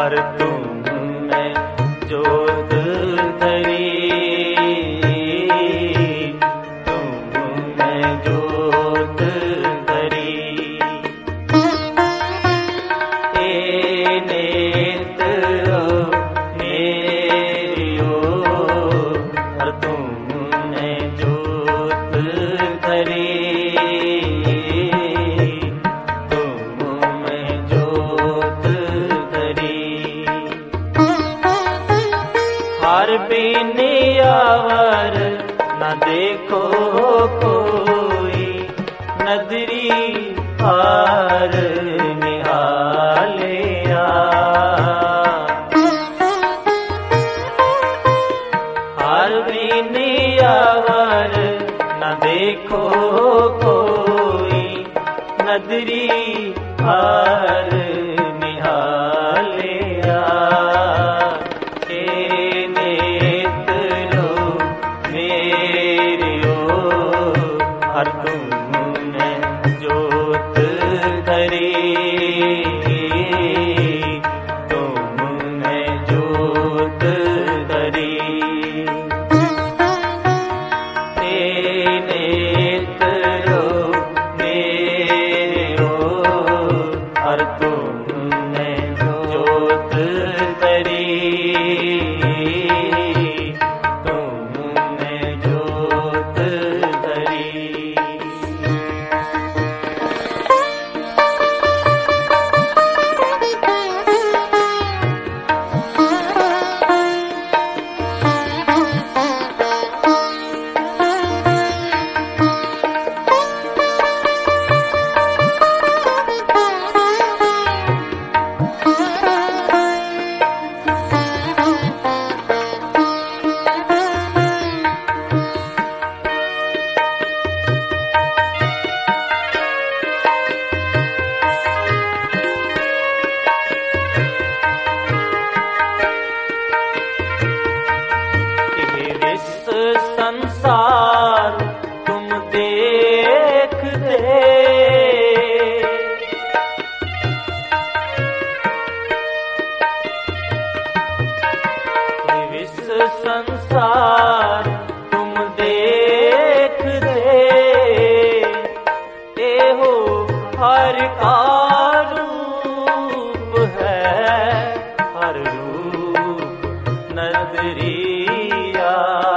हर तुम में जोत धरी, तुम में जोत धरी। ए नेत्रो मेरियो, हर तुम में जोत धरी, हर बिन यावर न देखो कोई, नदरी हार निहालिया। हर बिन यावर न देखो कोई, नदरी हार निहालिया। हर तुमने जोत धरी, तुमने जोत धरी। ए नेत्रो मेरियो, हर तुमने जोत धरी, तुमने जोत धरी। संसार तुम देख दे, विश्व संसार तुम देख दे। ए हो हर का रूप है, हर रूप नजरिया।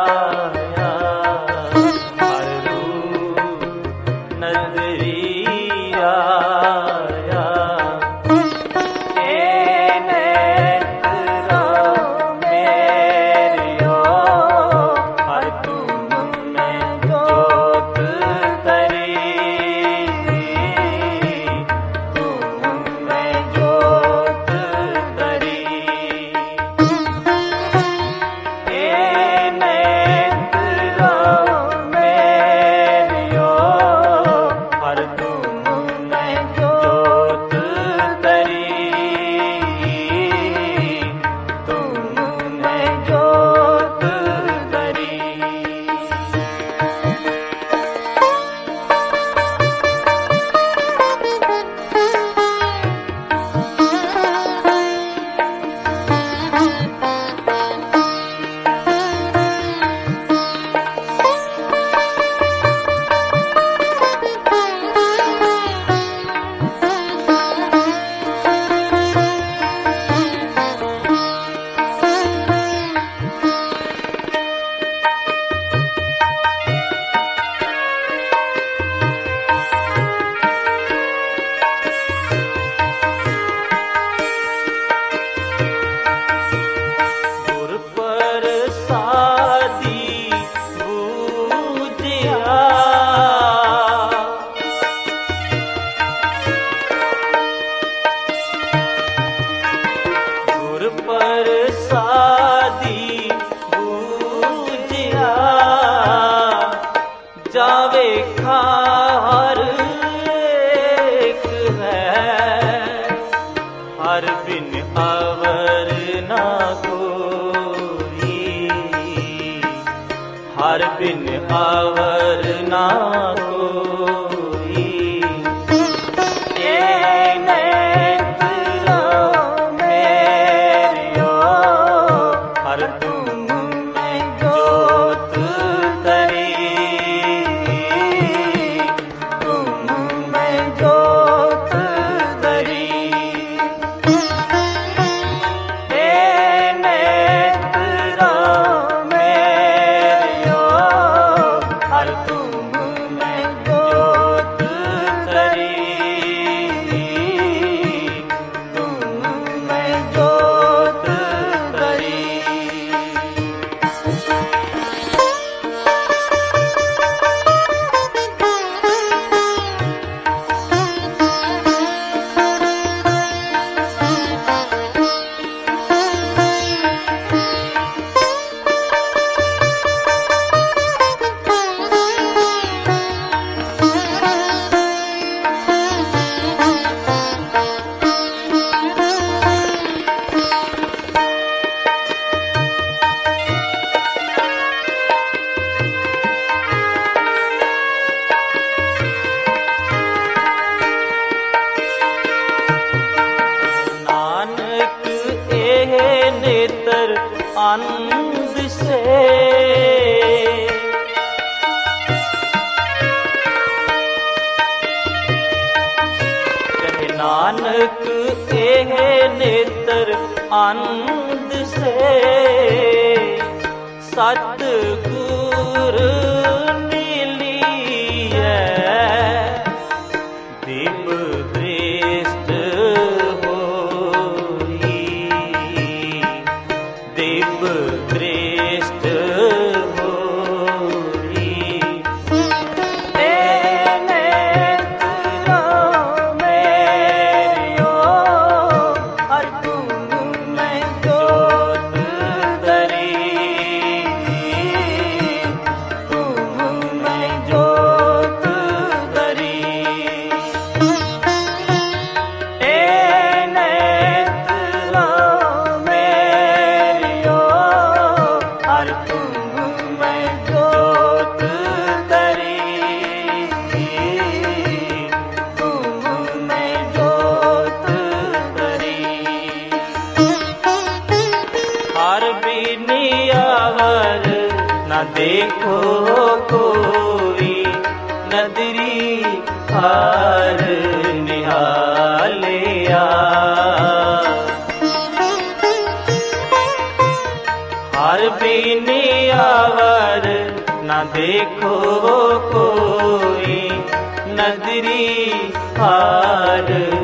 हर बिन अवर ना कोई, हर बिन अवर ना कोई। ए नेत्र मेरे अंध से। कहे नानक एह नेत्र अंध से, सतगुर नीलिए दिव दृष्ट होई, दिव दृष्ट होई। एने नेत्र मेरियो हर तुम में जोत धरी, तुम में जोत धरी। एने नेत्र मेरियो हर तुम में जोत धरी, तुम में जोत धरी। हर बिनियावर न देखो कोई, नदरी हार निहालिया। हर बिनियावर न देखो कोई, नदरी हार